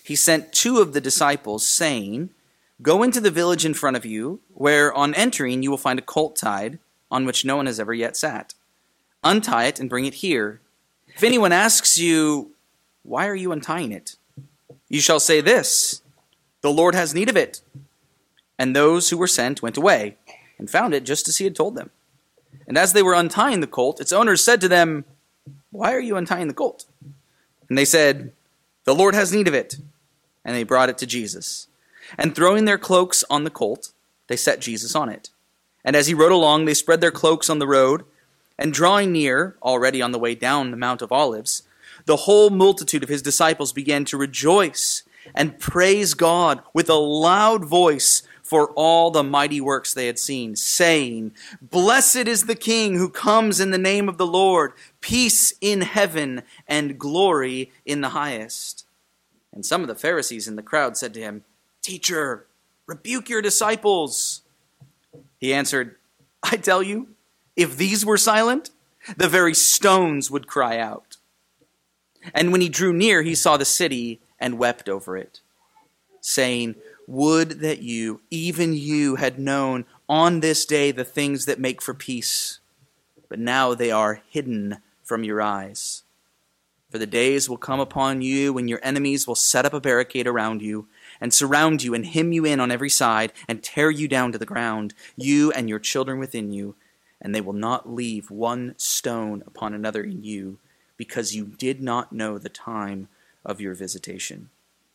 he sent two of the disciples, saying, "Go into the village in front of you, where on entering you will find a colt tied, on which no one has ever yet sat. Untie it and bring it here. If anyone asks you, 'Why are you untying it?' you shall say this, 'The Lord has need of it.'" And those who were sent went away, and found it just as he had told them. And as they were untying the colt, its owners said to them, "Why are you untying the colt?" And they said, "The Lord has need of it." And they brought it to Jesus. And throwing their cloaks on the colt, they set Jesus on it. And as he rode along, they spread their cloaks on the road. And drawing near, already on the way down the Mount of Olives, the whole multitude of his disciples began to rejoice and praise God with a loud voice for all the mighty works they had seen, saying, "Blessed is the King who comes in the name of the Lord, peace in heaven and glory in the highest." And some of the Pharisees in the crowd said to him, "Teacher, rebuke your disciples." He answered, "I tell you, if these were silent, the very stones would cry out." And when he drew near, he saw the city and wept over it, saying, "Would that you, even you, had known on this day the things that make for peace, but now they are hidden from your eyes. For the days will come upon you when your enemies will set up a barricade around you and surround you and hem you in on every side and tear you down to the ground, you and your children within you, and they will not leave one stone upon another in you, because you did not know the time of your visitation."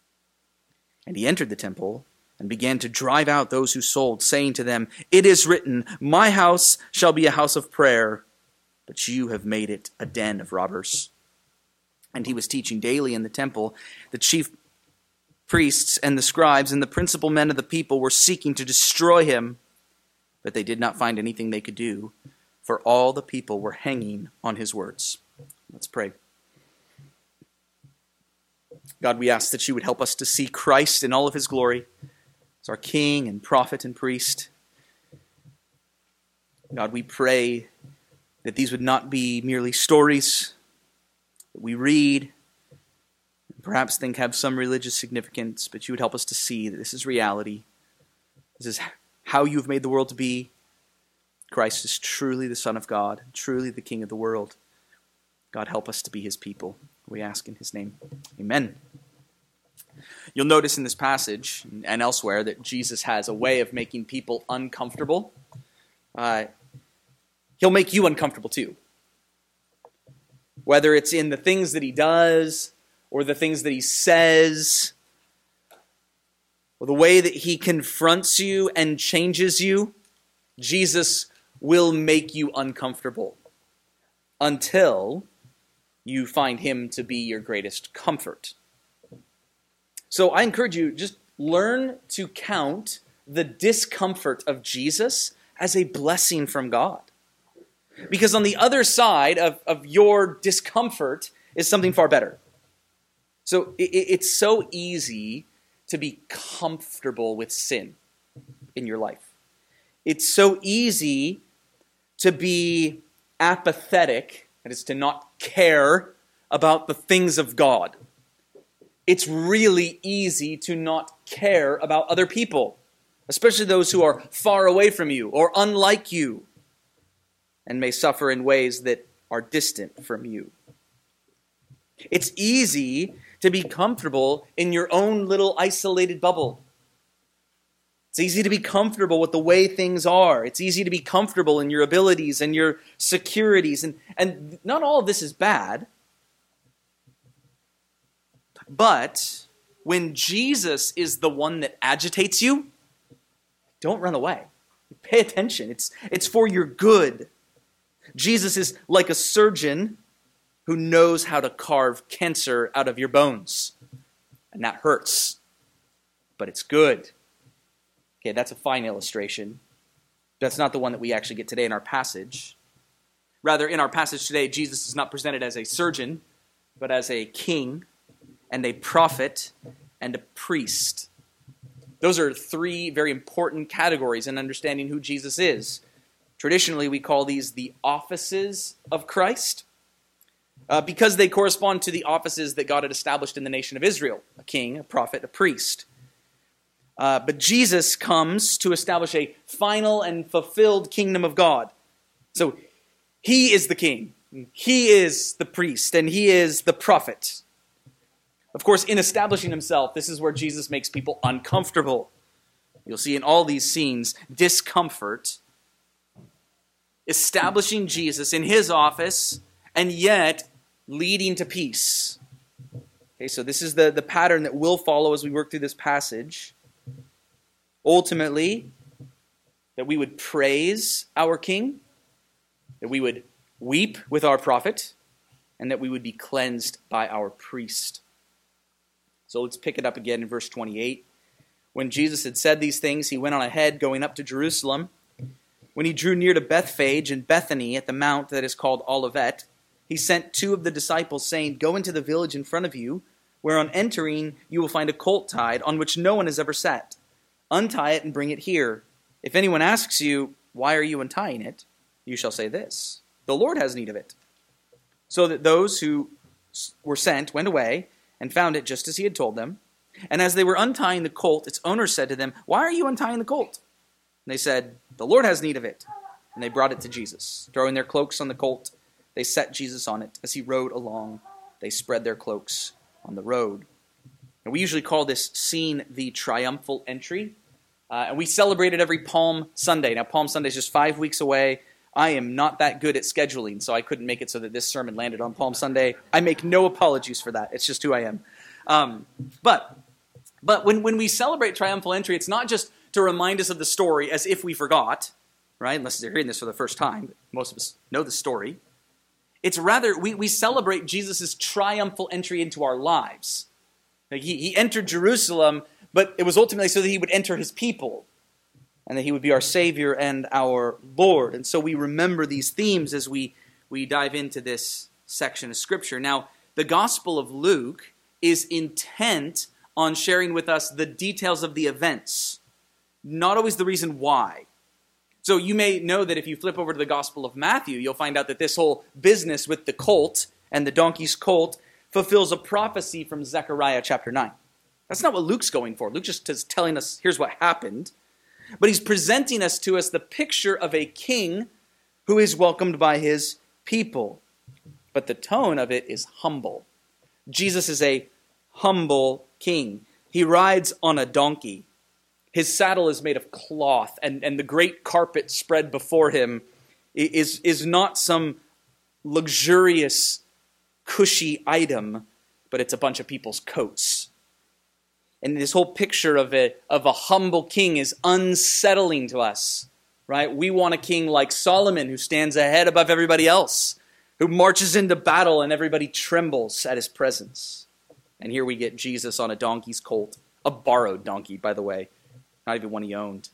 And he entered the temple and began to drive out those who sold, saying to them, "It is written, 'My house shall be a house of prayer,' but you have made it a den of robbers." And he was teaching daily in the temple. The chief priests and the scribes and the principal men of the people were seeking to destroy him, but they did not find anything they could do, for all the people were hanging on his words. Let's pray. God, we ask that you would help us to see Christ in all of his glory as our King and prophet and priest. God, we pray that these would not be merely stories that we read, and perhaps think have some religious significance, but you would help us to see that this is reality. This is how you've made the world to be. Christ is truly the Son of God, truly the King of the world. God, help us to be his people. We ask in his name. Amen. You'll notice in this passage and elsewhere that Jesus has a way of making people uncomfortable. He'll make you uncomfortable too. Whether it's in the things that he does, or the things that he says, or the way that he confronts you and changes you, Jesus will make you uncomfortable until you find him to be your greatest comfort. So I encourage you, just learn to count the discomfort of Jesus as a blessing from God. Because on the other side of your discomfort is something far better. So it's so easy to be comfortable with sin in your life. It's so easy to be apathetic, that is to not care about the things of God. It's really easy to not care about other people, especially those who are far away from you or unlike you and may suffer in ways that are distant from you. It's easy to be comfortable in your own little isolated bubble. It's easy to be comfortable with the way things are. It's easy to be comfortable in your abilities and your securities. And not all of this is bad. But when Jesus is the one that agitates you, don't run away. Pay attention. It's for your good. Jesus is like a surgeon who knows how to carve cancer out of your bones. And that hurts. But it's good. Okay, that's a fine illustration. That's not the one that we actually get today in our passage. Rather, in our passage today, Jesus is not presented as a surgeon, but as a king and a prophet and a priest. Those are three very important categories in understanding who Jesus is. Traditionally, we call these the offices of Christ. because they correspond to the offices that God had established in the nation of Israel: a king, a prophet, a priest. But Jesus comes to establish a final and fulfilled kingdom of God. So he is the king, he is the priest, and he is the prophet. Of course, in establishing himself, this is where Jesus makes people uncomfortable. You'll see in all these scenes discomfort, establishing Jesus in his office, and yet leading to peace. Okay, so this is the pattern that we'll follow as we work through this passage. Ultimately, that we would praise our King, that we would weep with our prophet, and that we would be cleansed by our priest. So let's pick it up again in verse 28. When Jesus had said these things, he went on ahead, going up to Jerusalem. When he drew near to Bethphage and Bethany at the mount that is called Olivet, he sent 2 of the disciples, saying, "Go into the village in front of you, where on entering you will find a colt tied, on which no one has ever sat. Untie it and bring it here. If anyone asks you, 'Why are you untying it?' you shall say this, 'The Lord has need of it.'" So that those who were sent went away and found it just as he had told them. And as they were untying the colt, its owner said to them, "Why are you untying the colt?" And they said, "The Lord has need of it." And they brought it to Jesus. Throwing their cloaks on the colt, they set Jesus on it. As he rode along, they spread their cloaks on the road. And we usually call this scene the triumphal entry. And we celebrate it every Palm Sunday. Now, Palm Sunday is just 5 weeks away. I am not that good at scheduling, so I couldn't make it so that this sermon landed on Palm Sunday. I make no apologies for that. It's just who I am. But when we celebrate triumphal entry, it's not just to remind us of the story as if we forgot, right? Unless you're hearing this for the first time. Most of us know the story. It's rather, we celebrate Jesus' triumphal entry into our lives. Like he entered Jerusalem, but it was ultimately so that he would enter his people, and that he would be our Savior and our Lord. And so we remember these themes as we dive into this section of Scripture. Now, the Gospel of Luke is intent on sharing with us the details of the events, not always the reason why. So you may know that if you flip over to the Gospel of Matthew, you'll find out that this whole business with the colt and the donkey's colt fulfills a prophecy from Zechariah chapter 9. That's not what Luke's going for. Luke just is telling us, here's what happened. But he's presenting us the picture of a king who is welcomed by his people. But the tone of it is humble. Jesus is a humble king. He rides on a donkey. His saddle is made of cloth, and the great carpet spread before him is not some luxurious, cushy item, but it's a bunch of people's coats. And this whole picture of a humble king is unsettling to us, right? We want a king like Solomon who stands ahead above everybody else, who marches into battle and everybody trembles at his presence. And here we get Jesus on a donkey's colt, a borrowed donkey, by the way, not even one he owned,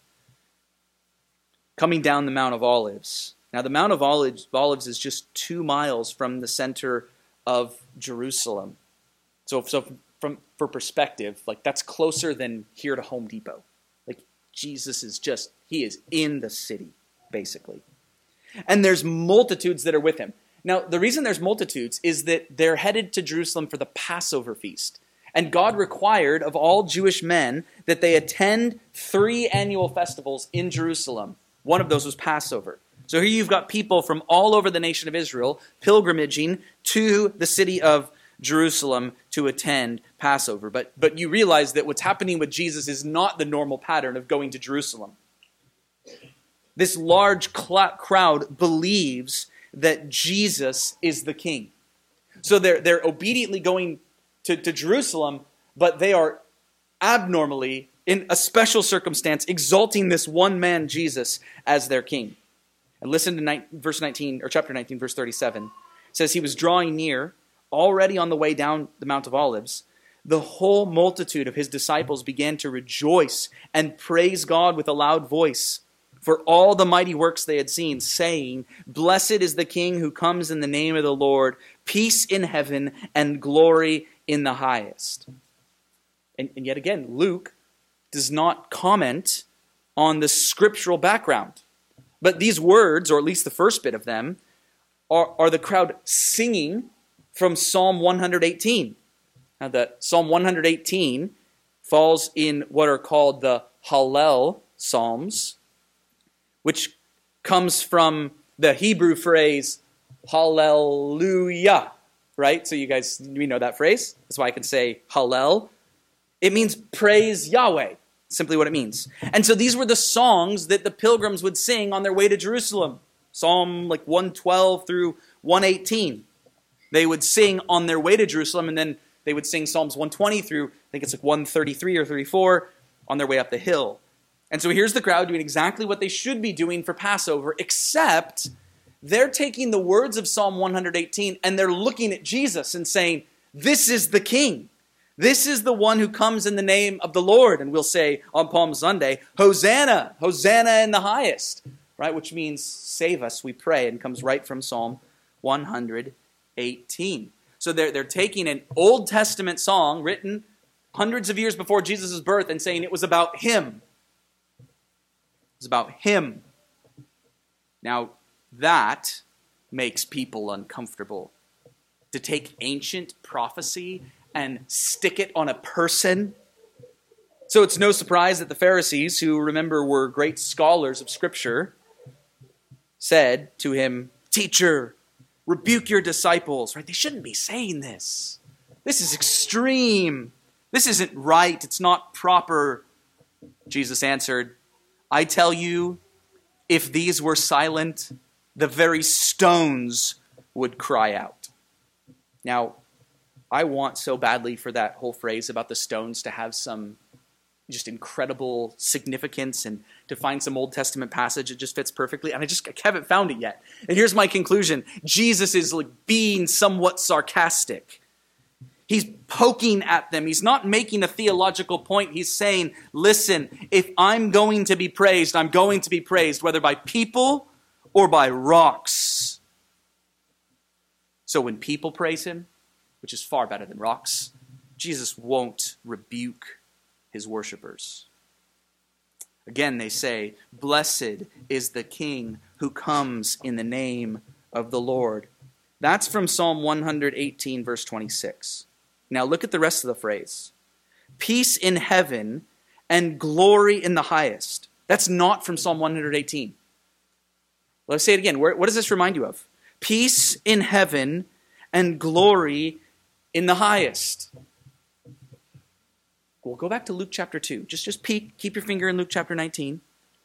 coming down the Mount of Olives. Now, the Mount of Olives is just 2 miles from the center of Jerusalem. So for perspective, like that's closer than here to Home Depot. Like Jesus is he is in the city, basically. And there's multitudes that are with him. Now, the reason there's multitudes is that they're headed to Jerusalem for the Passover feast. And God required of all Jewish men that they attend 3 annual festivals in Jerusalem. One of those was Passover. So here you've got people from all over the nation of Israel pilgrimaging to the city of Jerusalem to attend Passover. But you realize that what's happening with Jesus is not the normal pattern of going to Jerusalem. This large crowd believes that Jesus is the king. So they're obediently going to Jerusalem, but they are abnormally, in a special circumstance, exalting this one man, Jesus, as their king. And listen to verse 19, or chapter 19, verse 37. It says, "He was drawing near, already on the way down the Mount of Olives. The whole multitude of his disciples began to rejoice and praise God with a loud voice for all the mighty works they had seen, saying, 'Blessed is the King who comes in the name of the Lord, peace in heaven and glory in the highest.'" And yet again, Luke does not comment on the scriptural background. But these words, or at least the first bit of them, are the crowd singing from Psalm 118. Now, the Psalm 118 falls in what are called the Hallel Psalms, which comes from the Hebrew phrase Hallelujah, right? So we know that phrase. That's why I can say Hallel. It means praise Yahweh, simply what it means. And so these were the songs that the pilgrims would sing on their way to Jerusalem. Psalm 112 through 118. They would sing on their way to Jerusalem, and then they would sing Psalms 120 through, I think it's 133 or 34, on their way up the hill. And so here's the crowd doing exactly what they should be doing for Passover, except they're taking the words of Psalm 118 and they're looking at Jesus and saying, this is the King. This is the one who comes in the name of the Lord. And we'll say on Palm Sunday, Hosanna, Hosanna in the highest, right? Which means save us, we pray, and comes right from Psalm 118. So they're taking an Old Testament song written hundreds of years before Jesus' birth and saying it was about him. It was about him. Now, that makes people uncomfortable. To take ancient prophecy and stick it on a person. So it's no surprise that the Pharisees, who remember were great scholars of Scripture, said to him, "Teacher, rebuke your disciples." Right? They shouldn't be saying this. This is extreme. This isn't right. It's not proper. Jesus answered, "I tell you, if these were silent, the very stones would cry out." Now, I want so badly for that whole phrase about the stones to have some just incredible significance and to find some Old Testament passage that just fits perfectly. And I haven't found it yet. And here's my conclusion. Jesus is being somewhat sarcastic. He's poking at them. He's not making a theological point. He's saying, listen, if I'm going to be praised, I'm going to be praised whether by people or by rocks. So when people praise him, which is far better than rocks, Jesus won't rebuke his worshipers. Again, they say, "Blessed is the King who comes in the name of the Lord." That's from Psalm 118, verse 26. Now look at the rest of the phrase. Peace in heaven and glory in the highest. That's not from Psalm 118. Let's say it again. What does this remind you of? Peace in heaven and glory in the highest. We'll go back to Luke chapter 2. Just peek, keep your finger in Luke chapter 19.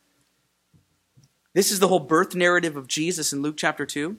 This is the whole birth narrative of Jesus in Luke chapter 2.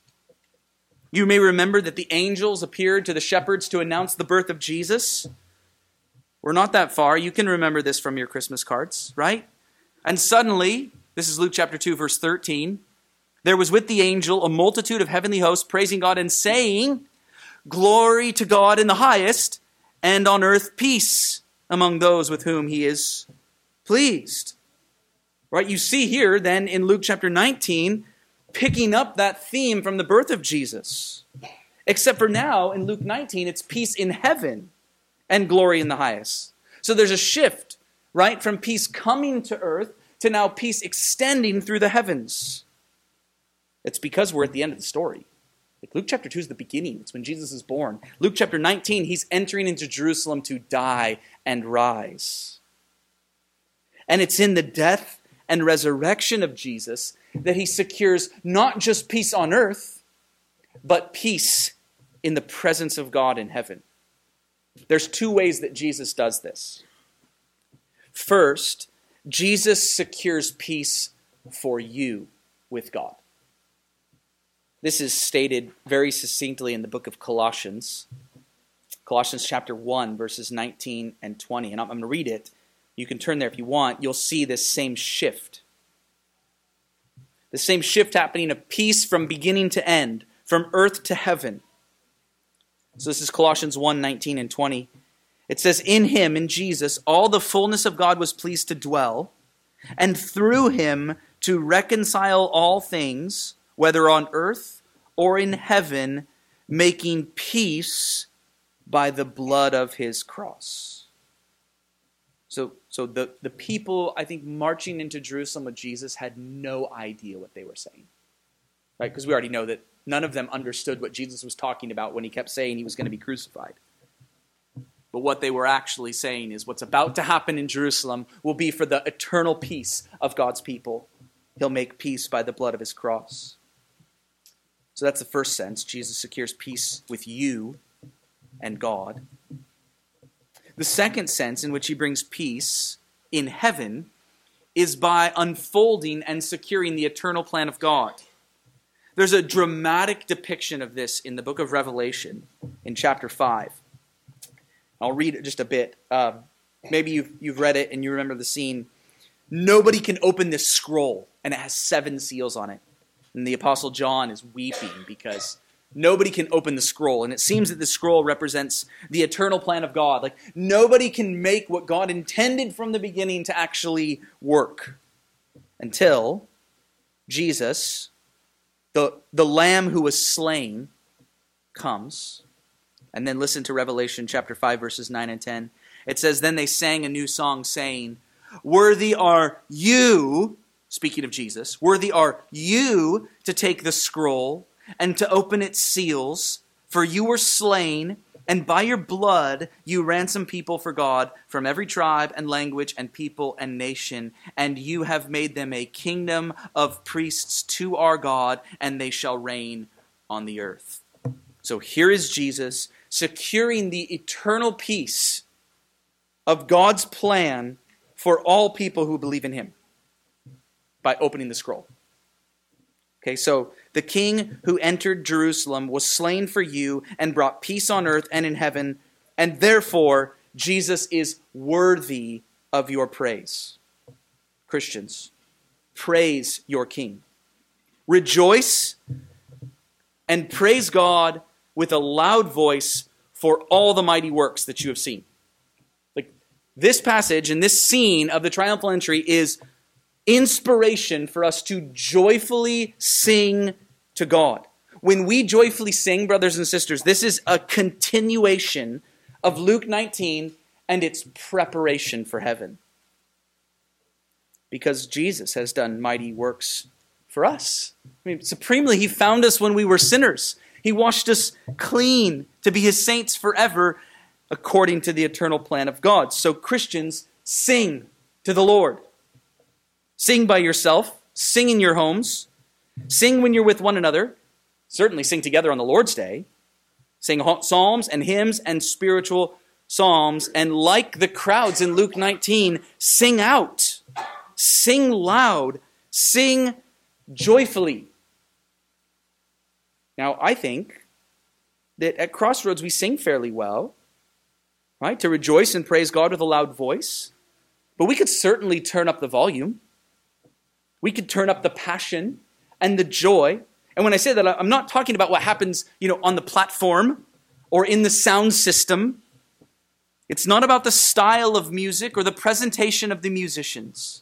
You may remember that the angels appeared to the shepherds to announce the birth of Jesus. We're not that far. You can remember this from your Christmas cards, right? And suddenly, this is Luke chapter 2, verse 13, there was with the angel a multitude of heavenly hosts praising God and saying, "Glory to God in the highest, and on earth peace among those with whom he is pleased." Right? You see here then in Luke chapter 19, picking up that theme from the birth of Jesus. Except for now, in Luke 19, it's peace in heaven and glory in the highest. So there's a shift, right, from peace coming to earth to now peace extending through the heavens. It's because we're at the end of the story. Luke chapter 2 is the beginning. It's when Jesus is born. Luke chapter 19, he's entering into Jerusalem to die and rise. And it's in the death and resurrection of Jesus that he secures not just peace on earth, but peace in the presence of God in heaven. There's two ways that Jesus does this. First, Jesus secures peace for you with God. This is stated very succinctly in the book of Colossians. Colossians chapter 1, verses 19 and 20. And I'm going to read it. You can turn there if you want. You'll see this same shift. The same shift happening of peace from beginning to end, from earth to heaven. So this is Colossians 1, 19 and 20. It says, "In him, in Jesus, all the fullness of God was pleased to dwell, and through him to reconcile all things, whether on earth or in heaven, making peace by the blood of his cross." So the people, I think, marching into Jerusalem with Jesus had no idea what they were saying. Right? Because we already know that None of them understood what Jesus was talking about when he kept saying he was going to be crucified. But what they were actually saying is what's about to happen in Jerusalem will be for the eternal peace of God's people. He'll make peace by the blood of his cross. So that's the first sense. Jesus secures peace with you and God. The second sense in which he brings peace in heaven is by unfolding and securing the eternal plan of God. There's a dramatic depiction of this in the book of Revelation in chapter 5. I'll read it just a bit. Maybe you've read it and you remember the scene. Nobody can open this scroll, and it has 7 seals on it. And the Apostle John is weeping because nobody can open the scroll. And it seems that the scroll represents the eternal plan of God. Like, nobody can make what God intended from the beginning to actually work until Jesus, the Lamb who was slain, comes. And then listen to Revelation chapter 5, verses 9 and 10. It says, "Then they sang a new song, saying, 'Worthy are you,'" speaking of Jesus, "'worthy are you to take the scroll and to open its seals, for you were slain, and by your blood you ransomed people for God from every tribe and language and people and nation, and you have made them a kingdom of priests to our God, and they shall reign on the earth.'" So here is Jesus securing the eternal peace of God's plan for all people who believe in him by opening the scroll. Okay, so the king who entered Jerusalem was slain for you and brought peace on earth and in heaven, and therefore Jesus is worthy of your praise. Christians, praise your king. Rejoice and praise God with a loud voice for all the mighty works that you have seen. Like, this passage and this scene of the triumphal entry is inspiration for us to joyfully sing to God. When we joyfully sing, brothers and sisters, this is a continuation of Luke 19 and its preparation for heaven. Because Jesus has done mighty works for us. I mean, supremely, he found us when we were sinners. He washed us clean to be his saints forever according to the eternal plan of God. So Christians, sing to the Lord. Sing by yourself. Sing in your homes. Sing when you're with one another. Certainly sing together on the Lord's Day. Sing psalms and hymns and spiritual psalms. And like the crowds in Luke 19, sing out. Sing loud. Sing joyfully. Now, I think that at Crossroads we sing fairly well, right? To rejoice and praise God with a loud voice. But we could certainly turn up the volume. We could turn up the passion and the joy. And when I say that, I'm not talking about what happens, on the platform or in the sound system. It's not about the style of music or the presentation of the musicians.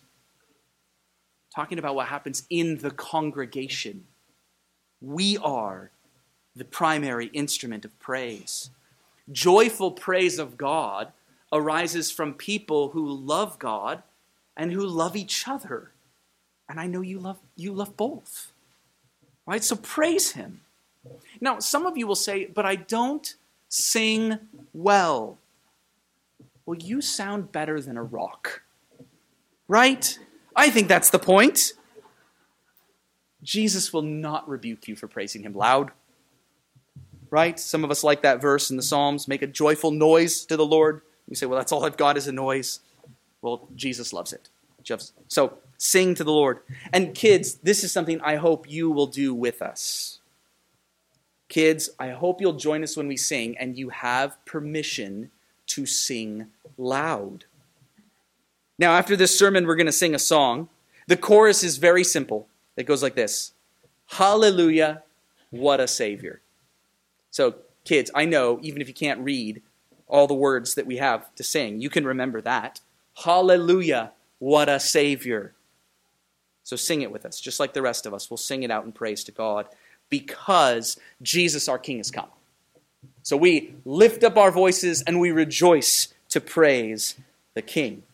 I'm talking about what happens in the congregation. We are the primary instrument of praise. Joyful praise of God arises from people who love God and who love each other. And I know you love both. Right? So praise him. Now, some of you will say, but I don't sing well. Well, you sound better than a rock. Right? I think that's the point. Jesus will not rebuke you for praising him loud. Right? Some of us like that verse in the Psalms, make a joyful noise to the Lord. You say, well, that's all I've got is a noise. Well, Jesus loves it. So sing to the Lord. And kids, this is something I hope you will do with us. Kids, I hope you'll join us when we sing, and you have permission to sing loud. Now, after this sermon, we're going to sing a song. The chorus is very simple. It goes like this. Hallelujah, what a Savior. So, kids, I know, even if you can't read all the words that we have to sing, you can remember that. Hallelujah, what a Savior. So sing it with us, just like the rest of us. We'll sing it out in praise to God because Jesus, our King, has come. So we lift up our voices and we rejoice to praise the King.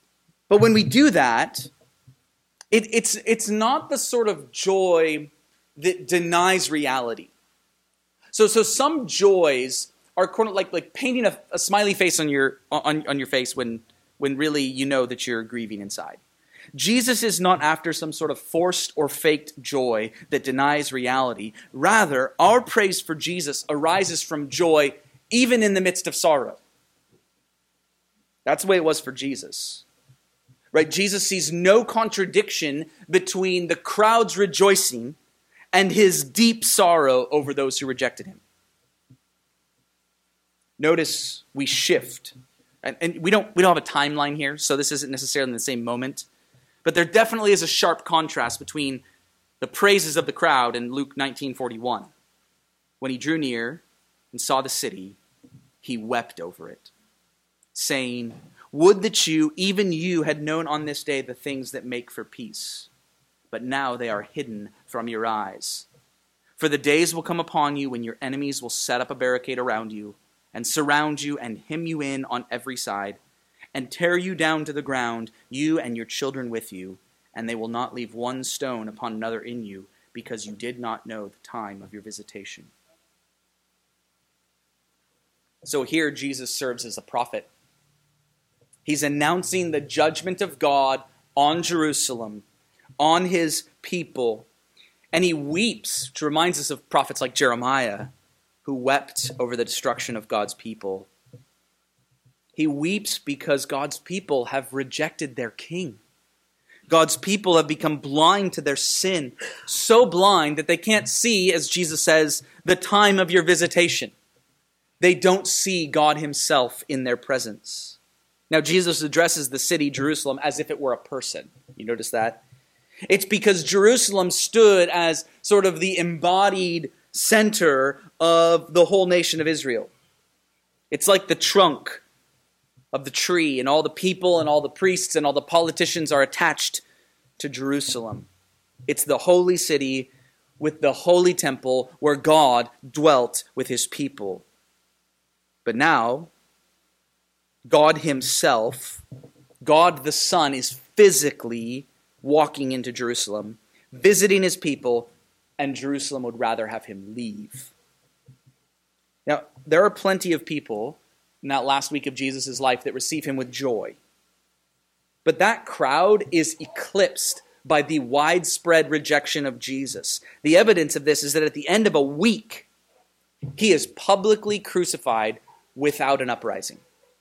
But when we do that, it's not the sort of joy that denies reality. So some joys are kind of like painting a smiley face on your face when really you know that you're grieving inside. Jesus is not after some sort of forced or faked joy that denies reality. Rather, our praise for Jesus arises from joy even in the midst of sorrow. That's the way it was for Jesus. Right? Jesus sees no contradiction between the crowd's rejoicing and his deep sorrow over those who rejected him. Notice we shift. And we don't have a timeline here, so this isn't necessarily in the same moment. But there definitely is a sharp contrast between the praises of the crowd in Luke 19:41. When he drew near and saw the city, he wept over it, saying, "Would that you, even you, had known on this day the things that make for peace. But now they are hidden from your eyes. For the days will come upon you when your enemies will set up a barricade around you and surround you and hem you in on every side, and tear you down to the ground, you and your children with you, and they will not leave one stone upon another in you, because you did not know the time of your visitation." So here Jesus serves as a prophet. He's announcing the judgment of God on Jerusalem, on his people, and he weeps, which reminds us of prophets like Jeremiah, who wept over the destruction of God's people. He weeps because God's people have rejected their king. God's people have become blind to their sin, so blind that they can't see, as Jesus says, the time of your visitation. They don't see God himself in their presence. Now, Jesus addresses the city, Jerusalem, as if it were a person. You notice that? It's because Jerusalem stood as sort of the embodied center of the whole nation of Israel. It's like the trunk of the tree, and all the people and all the priests and all the politicians are attached to Jerusalem. It's the holy city with the holy temple where God dwelt with his people. But now, God himself, God the Son, is physically walking into Jerusalem, visiting his people, and Jerusalem would rather have him leave. Now, there are plenty of people in that last week of Jesus' life that receive him with joy. But that crowd is eclipsed by the widespread rejection of Jesus. The evidence of this is that at the end of a week, he is publicly crucified without an uprising.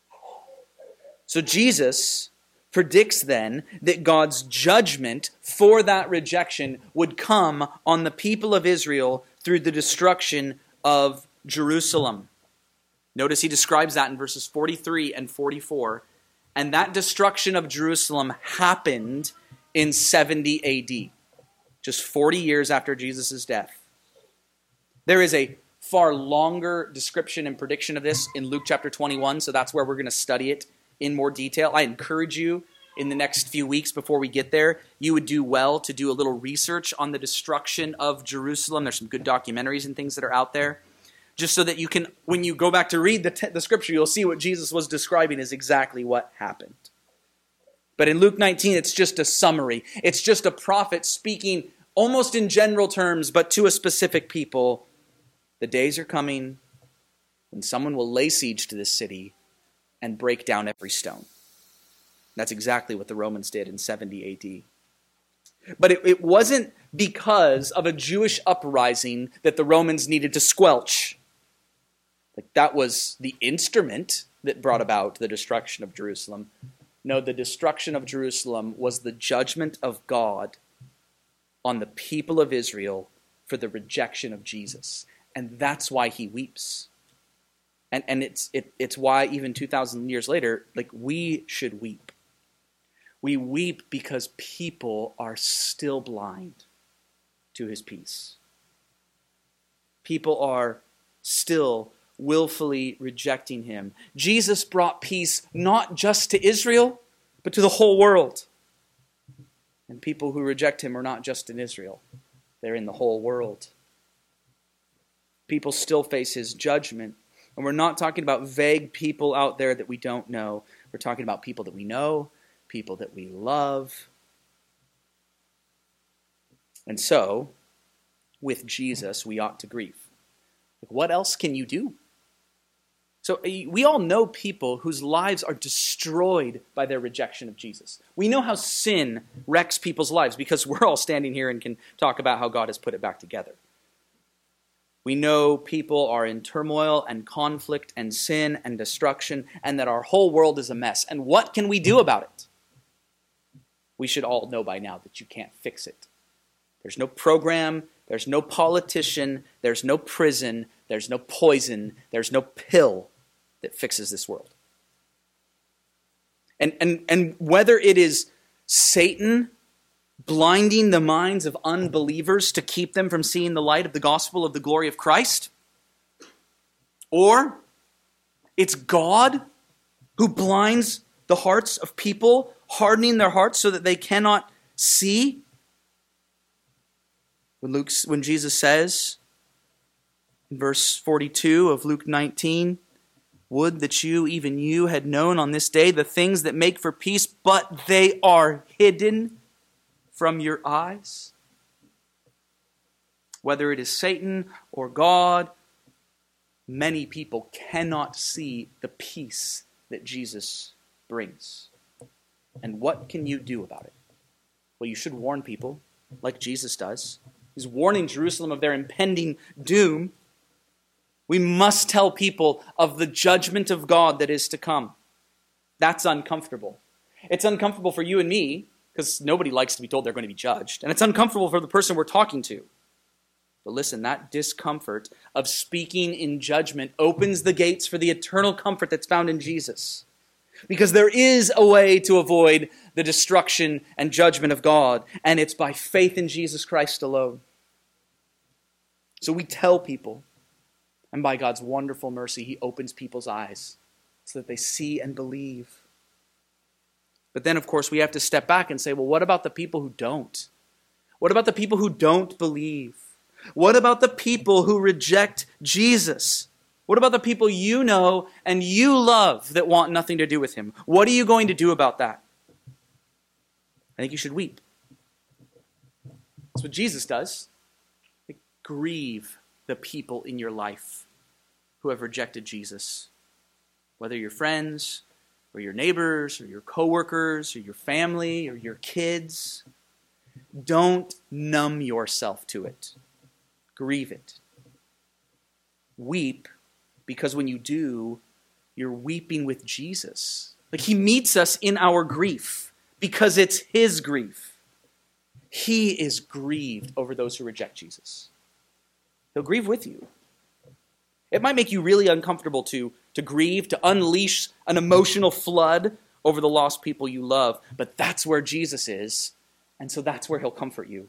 So Jesus predicts then that God's judgment for that rejection would come on the people of Israel through the destruction of Jerusalem. Notice he describes that in verses 43 and 44. And that destruction of Jerusalem happened in 70 AD, just 40 years after Jesus' death. There is a far longer description and prediction of this in Luke chapter 21, so that's where we're going to study it in more detail. I encourage you in the next few weeks before we get there, you would do well to do a little research on the destruction of Jerusalem. There's some good documentaries and things that are out there. Just so that you can, when you go back to read the scripture, you'll see what Jesus was describing is exactly what happened. But in Luke 19, it's just a summary. It's just a prophet speaking almost in general terms, but to a specific people. The days are coming when someone will lay siege to this city and break down every stone. That's exactly what the Romans did in 70 AD. But it wasn't because of a Jewish uprising that the Romans needed to squelch. Like that was the instrument that brought about the destruction of Jerusalem. No, the destruction of Jerusalem was the judgment of God on the people of Israel for the rejection of Jesus. And that's why he weeps. And it's why even 2,000 years later, like we should weep. We weep because people are still blind to his peace. People are still willfully rejecting him. Jesus brought peace not just to Israel, but to the whole world. And people who reject him are not just in Israel. They're in the whole world. People still face his judgment. And we're not talking about vague people out there that we don't know. We're talking about people that we know, people that we love. And so, with Jesus, we ought to grieve. What else can you do? So we all know people whose lives are destroyed by their rejection of Jesus. We know how sin wrecks people's lives because we're all standing here and can talk about how God has put it back together. We know people are in turmoil and conflict and sin and destruction, and that our whole world is a mess. And what can we do about it? We should all know by now that you can't fix it. There's no program, there's no politician, there's no prison, there's no poison, there's no pill that fixes this world. And whether it is Satan blinding the minds of unbelievers to keep them from seeing the light of the gospel of the glory of Christ, or it's God who blinds the hearts of people, hardening their hearts so that they cannot see. When Jesus says in verse 42 of Luke 19, would that you, even you, had known on this day the things that make for peace, but they are hidden from your eyes. Whether it is Satan or God, many people cannot see the peace that Jesus brings. And what can you do about it? Well, you should warn people like Jesus does. He's warning Jerusalem of their impending doom. We must tell people of the judgment of God that is to come. That's uncomfortable. It's uncomfortable for you and me, because nobody likes to be told they're going to be judged. And it's uncomfortable for the person we're talking to. But listen, that discomfort of speaking in judgment opens the gates for the eternal comfort that's found in Jesus. Because there is a way to avoid the destruction and judgment of God, and it's by faith in Jesus Christ alone. So we tell people, and by God's wonderful mercy, He opens people's eyes so that they see and believe. But then, of course, we have to step back and say, well, what about the people who don't? What about the people who don't believe? What about the people who reject Jesus? What about the people you know and you love that want nothing to do with Him? What are you going to do about that? I think you should weep. That's what Jesus does. Grieve the people in your life who have rejected Jesus. Whether your friends, or your neighbors, or your coworkers, or your family, or your kids. Don't numb yourself to it. Grieve it. Weep, because when you do, you're weeping with Jesus. Like He meets us in our grief, because it's His grief. He is grieved over those who reject Jesus. He'll grieve with you. It might make you really uncomfortable to grieve, to unleash an emotional flood over the lost people you love, but that's where Jesus is, and so that's where He'll comfort you.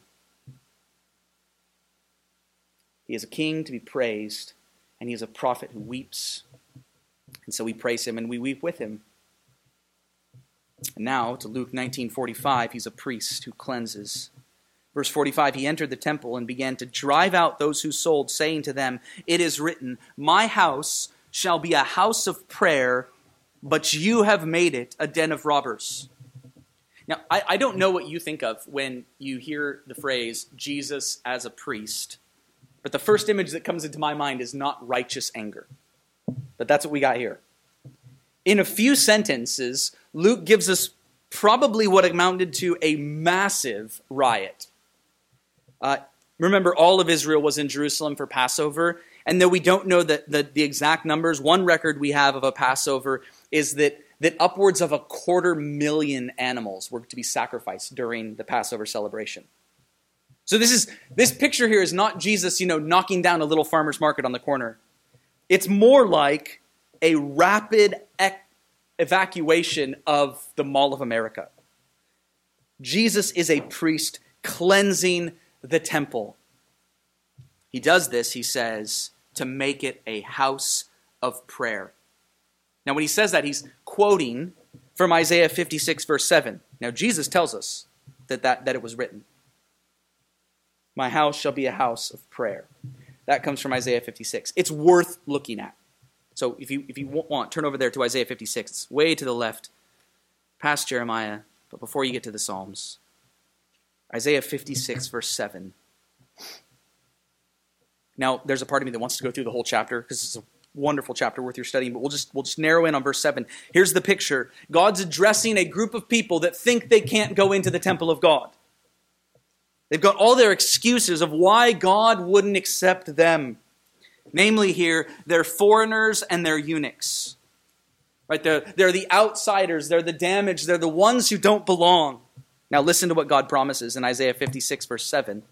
He is a king to be praised, and He is a prophet who weeps, and so we praise Him and we weep with Him. And now to Luke 19:45, He's a priest who cleanses. Verse 45, He entered the temple and began to drive out those who sold, saying to them, it is written, my house shall be a house of prayer, but you have made it a den of robbers. Now, I don't know what you think of when you hear the phrase, Jesus as a priest, but the first image that comes into my mind is not righteous anger. But that's what we got here. In a few sentences, Luke gives us probably what amounted to a massive riot. Remember, all of Israel was in Jerusalem for Passover, and though we don't know the exact numbers, one record we have of a Passover is that upwards of 250,000 animals were to be sacrificed during the Passover celebration. So this picture here is not Jesus, knocking down a little farmer's market on the corner. It's more like a rapid evacuation of the Mall of America. Jesus is a priest cleansing the temple. He does this, he says, to make it a house of prayer. Now, when he says that, he's quoting from Isaiah 56, verse 7. Now, Jesus tells us that it was written. My house shall be a house of prayer. That comes from Isaiah 56. It's worth looking at. So if you want, turn over there to Isaiah 56. It's way to the left, past Jeremiah, but before you get to the Psalms. Isaiah 56, verse 7. Now, there's a part of me that wants to go through the whole chapter because it's a wonderful chapter worth your studying, but we'll just narrow in on verse 7. Here's the picture. God's addressing a group of people that think they can't go into the temple of God. They've got all their excuses of why God wouldn't accept them. Namely here, they're foreigners and they're eunuchs. Right? They're the outsiders, they're the damaged, they're the ones who don't belong. Now listen to what God promises in Isaiah 56 verse 7.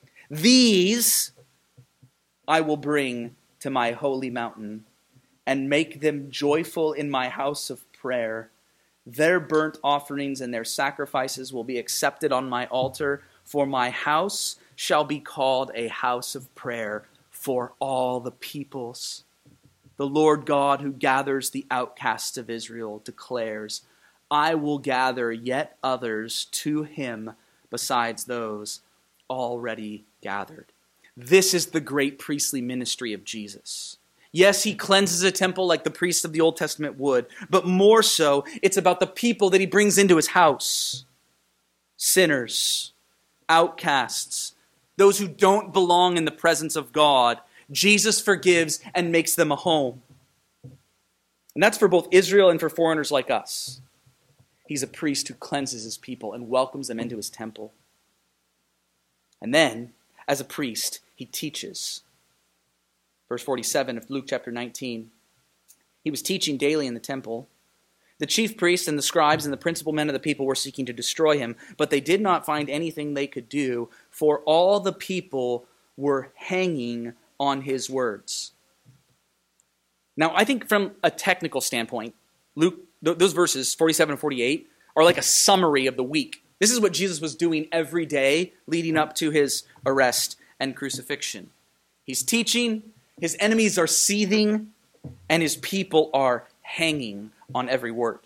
These I will bring to my holy mountain and make them joyful in my house of prayer. Their burnt offerings and their sacrifices will be accepted on my altar, for my house shall be called a house of prayer for all the peoples. The Lord God who gathers the outcasts of Israel declares, I will gather yet others to him besides those already gathered. This is the great priestly ministry of Jesus. Yes, he cleanses a temple like the priests of the Old Testament would, but more so, it's about the people that he brings into his house. Sinners, outcasts, those who don't belong in the presence of God, Jesus forgives and makes them a home. And that's for both Israel and for foreigners like us. He's a priest who cleanses his people and welcomes them into his temple. And then, as a priest, he teaches. Verse 47 of Luke chapter 19. He was teaching daily in the temple. The chief priests and the scribes and the principal men of the people were seeking to destroy him, but they did not find anything they could do, for all the people were hanging on his words. Now, I think from a technical standpoint, Luke, those verses, 47 and 48, are like a summary of the week. This is what Jesus was doing every day leading up to his arrest and crucifixion. He's teaching, his enemies are seething, and his people are hanging on every word.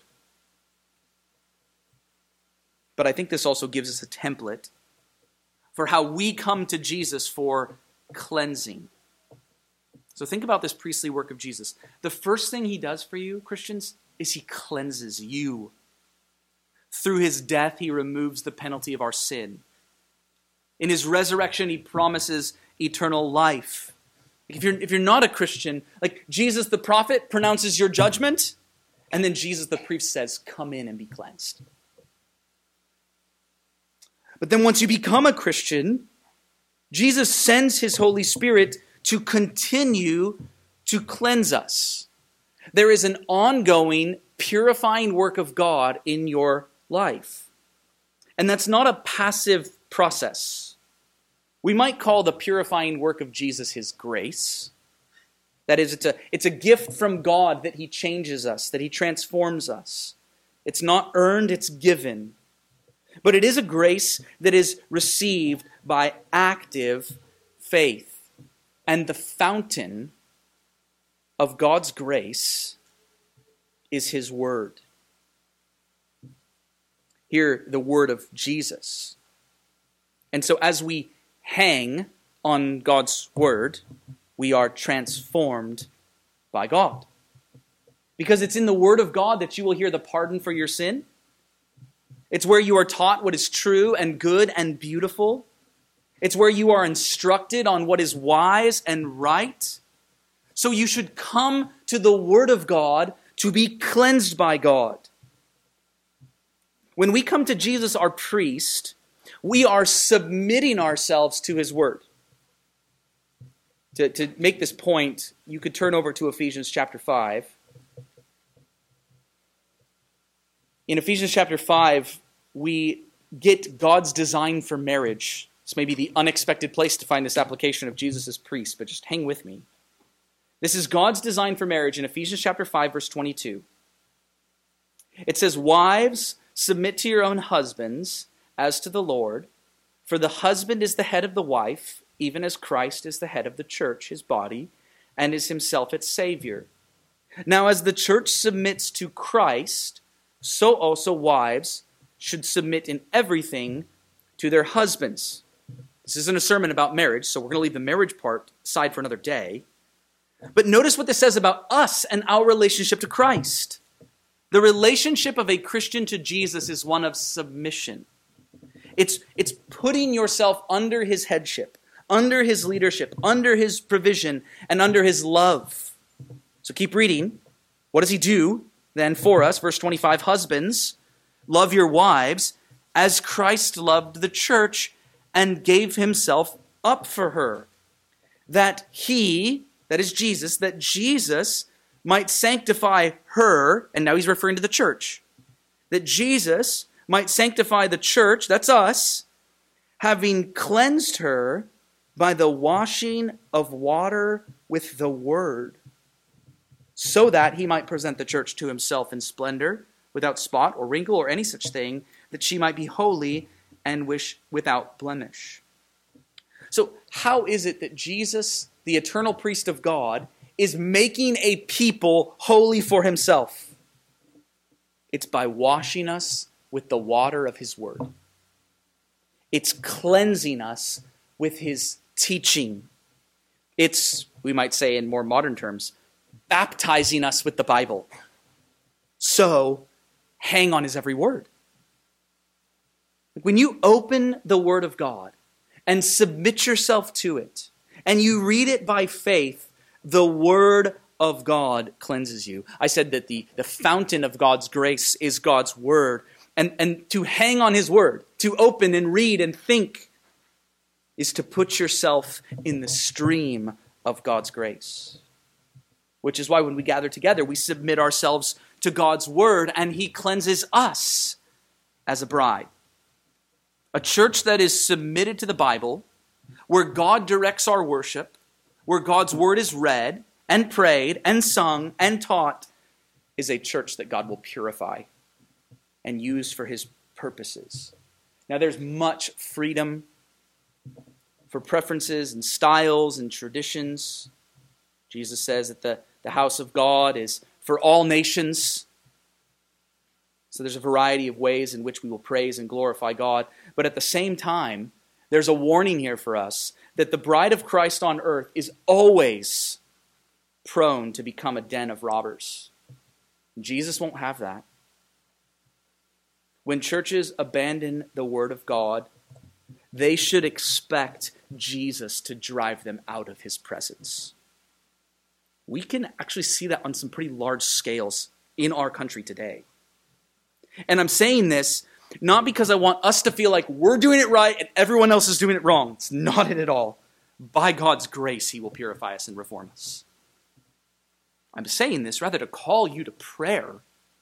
But I think this also gives us a template for how we come to Jesus for cleansing. So think about this priestly work of Jesus. The first thing he does for you, Christians, is he cleanses you. Through his death, he removes the penalty of our sin. In his resurrection, he promises eternal life. If you're not a Christian, like Jesus the prophet pronounces your judgment, and then Jesus the priest says, come in and be cleansed. But then once you become a Christian, Jesus sends his Holy Spirit to continue to cleanse us. There is an ongoing purifying work of God in your life. And that's not a passive process. We might call the purifying work of Jesus his grace. That is, it's a gift from God that he changes us, that he transforms us. It's not earned, it's given. But it is a grace that is received by active faith. And the fountain of God's grace is his word. Here, the word of Jesus. And so as we hang on God's word, we are transformed by God. Because it's in the word of God that you will hear the pardon for your sin. It's where you are taught what is true and good and beautiful. It's where you are instructed on what is wise and right. So you should come to the word of God to be cleansed by God. When we come to Jesus, our priest, we are submitting ourselves to his word. To make this point, you could turn over to Ephesians chapter 5. In Ephesians chapter 5, we get God's design for marriage. This may be the unexpected place to find this application of Jesus as priest, but just hang with me. This is God's design for marriage in Ephesians chapter 5, verse 22. It says, wives, submit to your own husbands as to the Lord, for the husband is the head of the wife, even as Christ is the head of the church, his body, and is himself its Savior. Now, as the church submits to Christ, so also wives should submit in everything to their husbands. This isn't a sermon about marriage, so we're going to leave the marriage part aside for another day. But notice what this says about us and our relationship to Christ. The relationship of a Christian to Jesus is one of submission. It's putting yourself under his headship, under his leadership, under his provision, and under his love. So keep reading. What does he do then for us? Verse 25, husbands, love your wives as Christ loved the church and gave himself up for her, that he, that is Jesus, that Jesus might sanctify her, and now he's referring to the church, that Jesus might sanctify the church, that's us, having cleansed her by the washing of water with the word, so that he might present the church to himself in splendor, without spot or wrinkle or any such thing, that she might be holy and without blemish. So how is it that Jesus, the eternal priest of God, is making a people holy for himself? It's by washing us with the water of his word. It's cleansing us with his teaching. It's, we might say in more modern terms, baptizing us with the Bible. So, hang on his every word. When you open the word of God and submit yourself to it, and you read it by faith, the word of God cleanses you. I said that the fountain of God's grace is God's word. And to hang on his word, to open and read and think, is to put yourself in the stream of God's grace. Which is why when we gather together, we submit ourselves to God's word, and he cleanses us as a bride. A church that is submitted to the Bible, where God directs our worship, where God's word is read and prayed and sung and taught, is a church that God will purify and use for his purposes. Now there's much freedom for preferences and styles and traditions. Jesus says that the house of God is for all nations. So there's a variety of ways in which we will praise and glorify God. But at the same time, there's a warning here for us that the bride of Christ on earth is always prone to become a den of robbers. Jesus won't have that. When churches abandon the word of God, they should expect Jesus to drive them out of his presence. We can actually see that on some pretty large scales in our country today. And I'm saying this not because I want us to feel like we're doing it right and everyone else is doing it wrong. It's not it at all. By God's grace, he will purify us and reform us. I'm saying this rather to call you to prayer.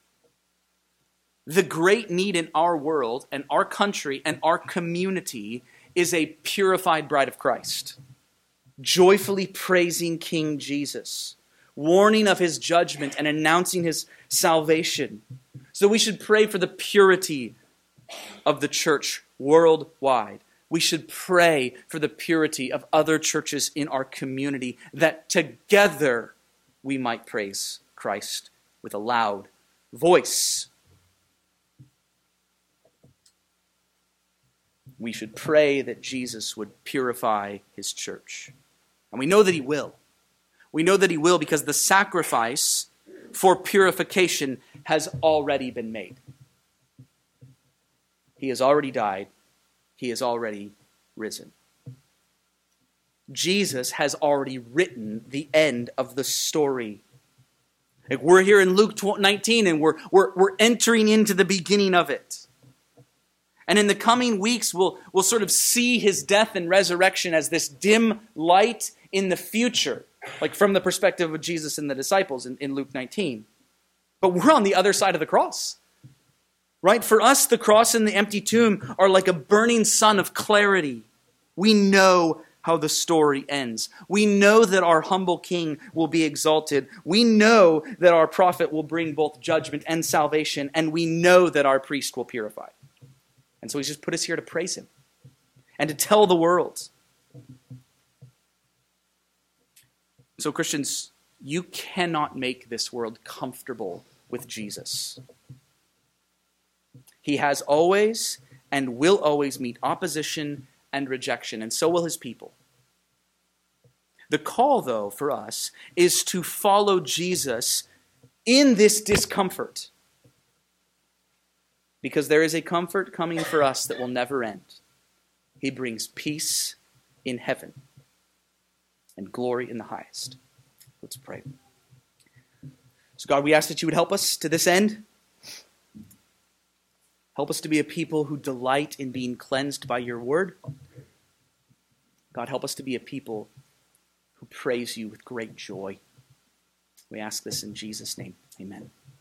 The great need in our world and our country and our community is a purified bride of Christ, joyfully praising King Jesus, warning of his judgment and announcing his salvation. So we should pray for the purity of the church worldwide. We should pray for the purity of other churches in our community, that together we might praise Christ with a loud voice. We should pray that Jesus would purify his church. And we know that he will. We know that he will because the sacrifice for purification has already been made. He has already died. He has already risen. Jesus has already written the end of the story. Like we're here in Luke 19 and we're entering into the beginning of it. And in the coming weeks, we'll sort of see his death and resurrection as this dim light in the future, like from the perspective of Jesus and the disciples in Luke 19. But we're on the other side of the cross, right? For us, the cross and the empty tomb are like a burning sun of clarity. We know how the story ends. We know that our humble king will be exalted. We know that our prophet will bring both judgment and salvation. And we know that our priest will purify. And so he's just put us here to praise him and to tell the world. So Christians, you cannot make this world comfortable with Jesus. He has always and will always meet opposition and rejection, and so will his people. The call, though, for us is to follow Jesus in this discomfort. Because there is a comfort coming for us that will never end. He brings peace in heaven and glory in the highest. Let's pray. So God, we ask that you would help us to this end. Help us to be a people who delight in being cleansed by your word. God, help us to be a people who praise you with great joy. We ask this in Jesus' name. Amen.